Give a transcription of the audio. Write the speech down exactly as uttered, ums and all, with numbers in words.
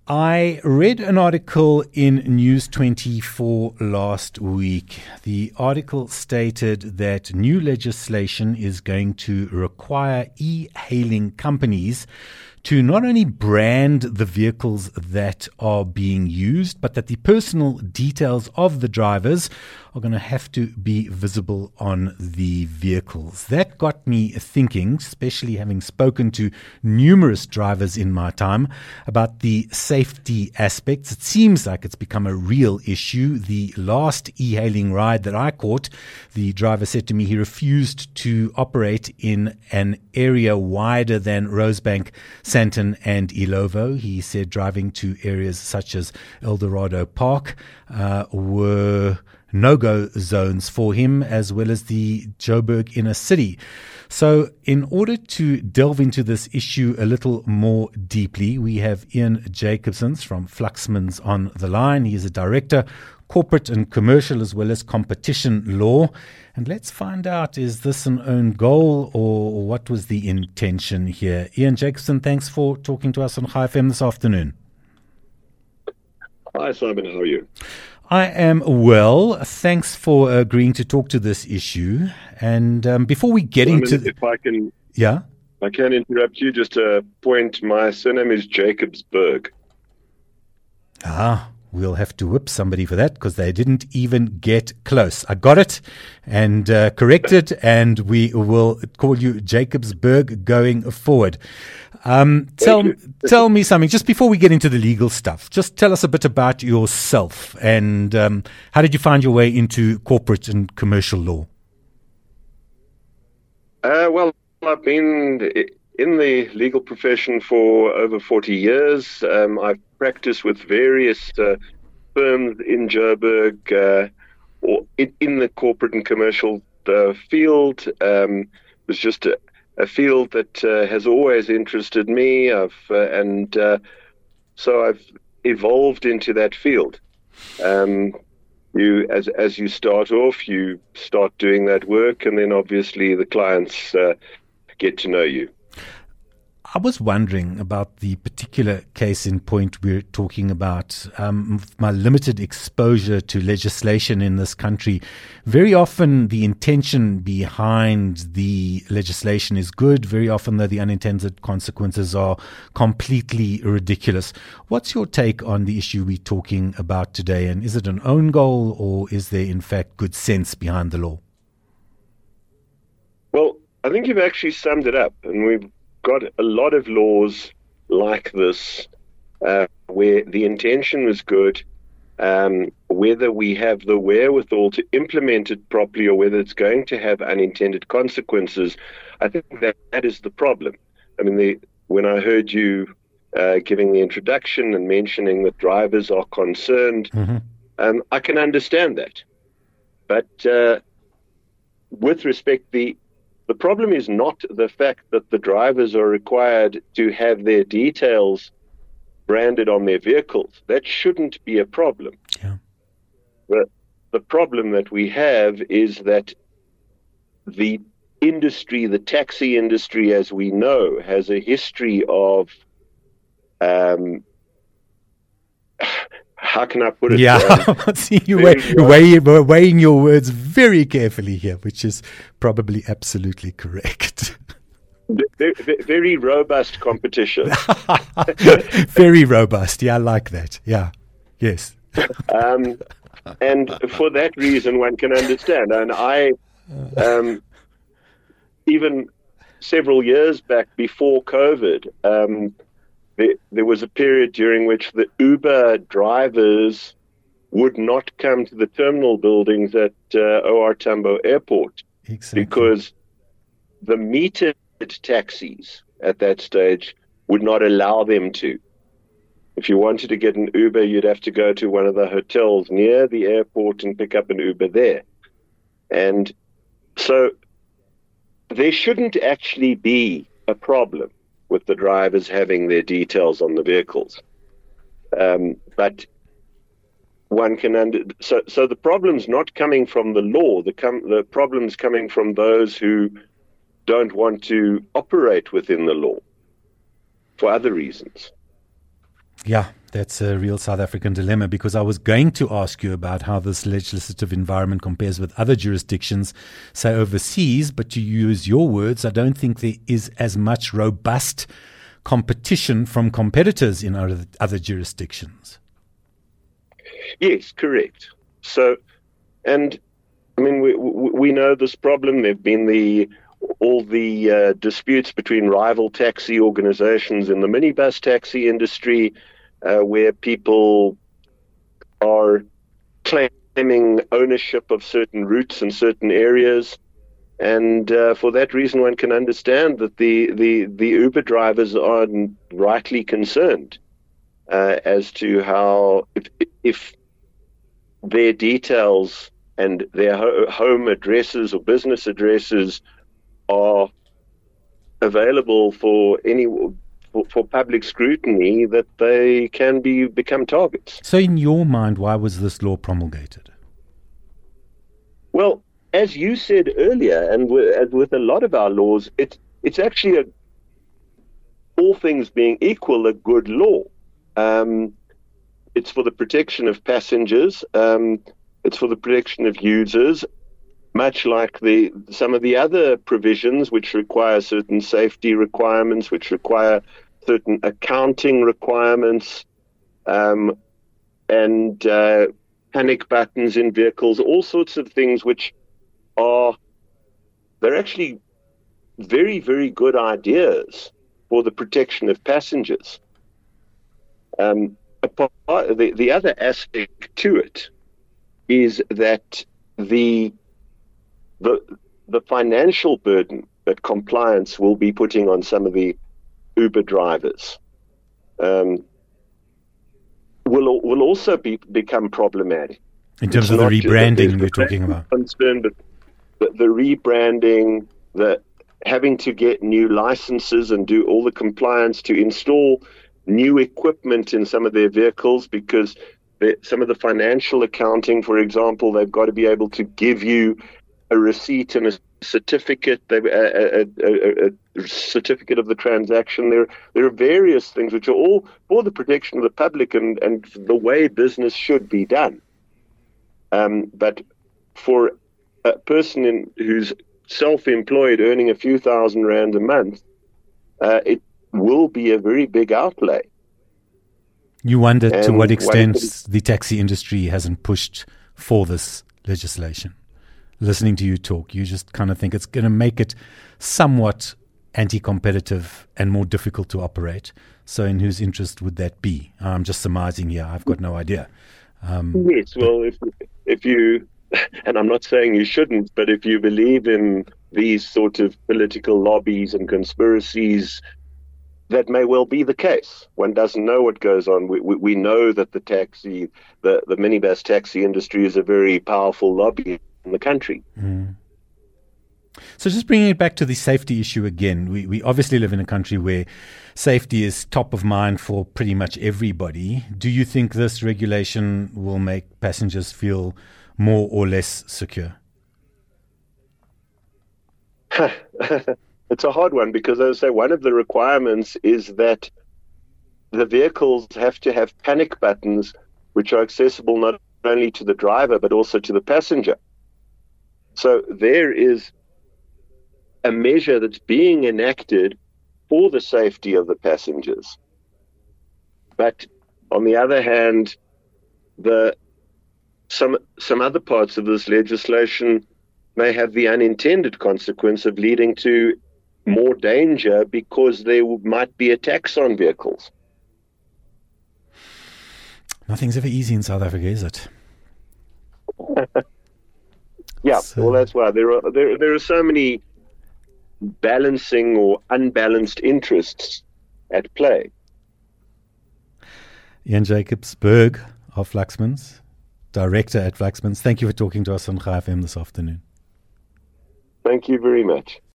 I read an article in News twenty-four last week. The article stated that new legislation is going to require e-hailing companies to not only brand the vehicles that are being used, but that the personal details of the drivers are going to have to be visible on the vehicles. That got me thinking, especially having spoken to numerous drivers in my time, about the safety aspects. It seems like it's become a real issue. The last e-hailing ride that I caught, the driver said to me he refused to operate in an area wider than Rosebank, Sandton and Ilovo. He said driving to areas such as Eldorado Park uh, were no-go zones for him, as well as the Joburg inner city. So in order to delve into this issue a little more deeply, we have Ian Jacobson from Fluxmans on the line. He is a director, corporate and commercial, as well as competition law. And let's find out, is this an own goal or what was the intention here? Ian Jacobson, thanks for talking to us on Chai F M this afternoon. Hi, Simon. How are you? I am well. Thanks for agreeing to talk to this issue. And um, before we get Simon, into... if I can... Yeah? I can interrupt you. Just a point. My surname is Jacobsberg. Ah, we'll have to whip somebody for that because they didn't even get close. I got it and uh, corrected, and we will call you Jacobsberg going forward. Um, tell, tell me something, just before we get into the legal stuff, just tell us a bit about yourself and um, how did you find your way into corporate and commercial law? Uh, well, I've been in the legal profession for over forty years. Um, I've practiced with various uh, firms in Joburg uh, or in, in the corporate and commercial uh, field. Um, it was just a a field that uh, has always interested me, I've, uh, and uh, so I've evolved into that field. Um, you, as as you start off, you start doing that work, and then obviously the clients uh, get to know you. I was wondering about the particular case in point we're talking about. Um, my limited exposure to legislation in this country, very often the intention behind the legislation is good. Very often, though, the unintended consequences are completely ridiculous. What's your take on the issue we're talking about today? And is it an own goal, or is there, in fact, good sense behind the law? Well, I think you've actually summed it up, and we've got a lot of laws like this uh, where the intention was good. Um, whether we have the wherewithal to implement it properly or whether it's going to have unintended consequences, I think that, that is the problem. I mean, the, when I heard you uh, giving the introduction and mentioning that drivers are concerned, mm-hmm. um, I can understand that. But uh, with respect, the The problem is not the fact that the drivers are required to have their details branded on their vehicles. That shouldn't be a problem. Yeah. The, the problem that we have is that the industry, the taxi industry, as we know, has a history of um, how can I put it? Yeah, um, see you weigh, weigh, weighing your words very carefully here, which is probably absolutely correct. Very, very robust competition. Very robust. Yeah, I like that. Yeah. Yes. um, and for that reason, one can understand. And I, um, even several years back before COVID, um, There, there was a period during which the Uber drivers would not come to the terminal buildings at uh, O R Tambo Airport exactly. because the metered taxis at that stage would not allow them to. If you wanted to get an Uber, you'd have to go to one of the hotels near the airport and pick up an Uber there. And so there shouldn't actually be a problem with the drivers having their details on the vehicles. Um, but one can under so so the problem's not coming from the law. The com- the problem's coming from those who don't want to operate within the law for other reasons. Yeah, that's a real South African dilemma, because I was going to ask you about how this legislative environment compares with other jurisdictions, say overseas, but to use your words, I don't think there is as much robust competition from competitors in other, other jurisdictions. Yes, correct. So, and I mean, we we know this problem. There've been the all the uh, disputes between rival taxi organizations in the minibus taxi industry, uh, where people are claiming ownership of certain routes in certain areas. And uh, for that reason, one can understand that the, the, the Uber drivers are rightly concerned uh, as to how, if, if their details and their ho- home addresses or business addresses are available for any for, for public scrutiny, that they can be become targets. So in your mind, why was this law promulgated? Well, as you said earlier, and with, with a lot of our laws, it's it's actually, a, all things being equal, a good law. Um, it's for the protection of passengers. Um, it's for the protection of users, much like the some of the other provisions which require certain safety requirements, which require certain accounting requirements, um, and uh, panic buttons in vehicles, all sorts of things which are, they're actually very, very good ideas for the protection of passengers. Um, apart, the, the other aspect to it is that the, the, the financial burden that compliance will be putting on some of the Uber drivers um, will will also be become problematic. In terms it's of the rebranding you're talking about. Concern, but the, the rebranding, the having to get new licenses and do all the compliance to install new equipment in some of their vehicles, because some of the financial accounting, for example, they've got to be able to give you a receipt and a certificate, a, a, a, a certificate of the transaction. There, there are various things which are all for the protection of the public and, and the way business should be done. Um, but for a person in, who's self-employed, earning a few thousand rand a month, uh, it will be a very big outlay. You wonder and to what extent what the taxi industry hasn't pushed for this legislation. Listening to you talk, you just kind of think it's going to make it somewhat anti-competitive and more difficult to operate. So in whose interest would that be? I'm just surmising here. I've got no idea. Um, yes, well, if if you, and I'm not saying you shouldn't, but if you believe in these sort of political lobbies and conspiracies, that may well be the case. One doesn't know what goes on. We, we, we know that the taxi, the, the minibus taxi industry is a very powerful lobby in the country. Mm. So just bringing it back to the safety issue again, we, we obviously live in a country where safety is top of mind for pretty much everybody. Do you think this regulation will make passengers feel more or less secure? It's a hard one, because, as I say, one of the requirements is that the vehicles have to have panic buttons which are accessible not only to the driver but also to the passenger. So there is a measure that's being enacted for the safety of the passengers. But on the other hand, the some some other parts of this legislation may have the unintended consequence of leading to more danger, because there might be a tax on vehicles. Nothing's ever easy in South Africa, is it? Yeah, so. Well, that's why there are there there are so many balancing or unbalanced interests at play. Ian Jacobs-Burg of Flaxmans, Director at Flaxmans, thank you for talking to us on Chai F M this afternoon. Thank you very much.